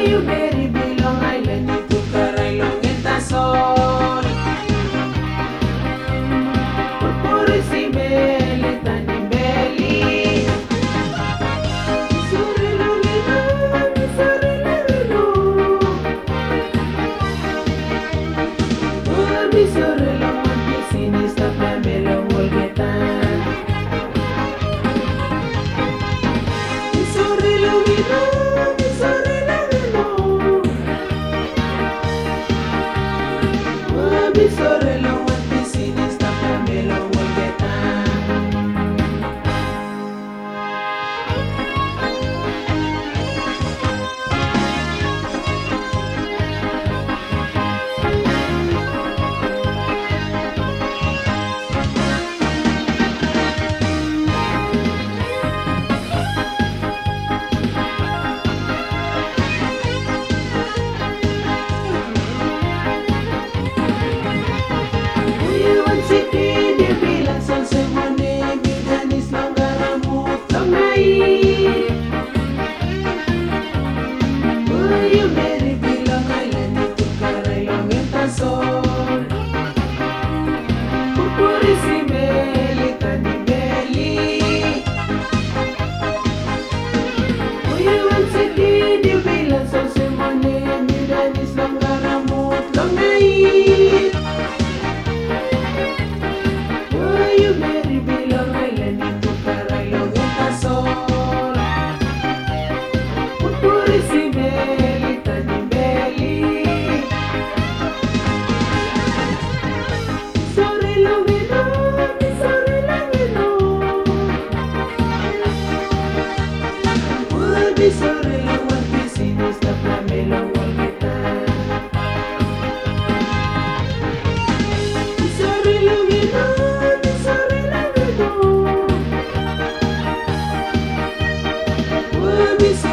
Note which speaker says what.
Speaker 1: you very belong island itu karailong entasol. Purpuri si beli tani beli. Missouri lungino, Missouri lungino. Oh, Missouri longan di sini stop na melong wolgetan. Missouri lungino, Missouri lungino. Oh, Missouri longan di sini stop na melong wolgetan. Iwan siki dia bilang son semone bidanis langgaramut longai. You very bilang island itu karailong entasol. Purpuri si beli tani beli. Iwan siki dia bilang son semone bidanis langgaramut longai. You very belong island itu karailong entasol. Purpuri si beli tani beli. Missouri lungino, Missouri lungino. Oh, Missouri longan di sini stop na melong wolgetan. Missouri lungino, Missouri lungino. Oh, Missouri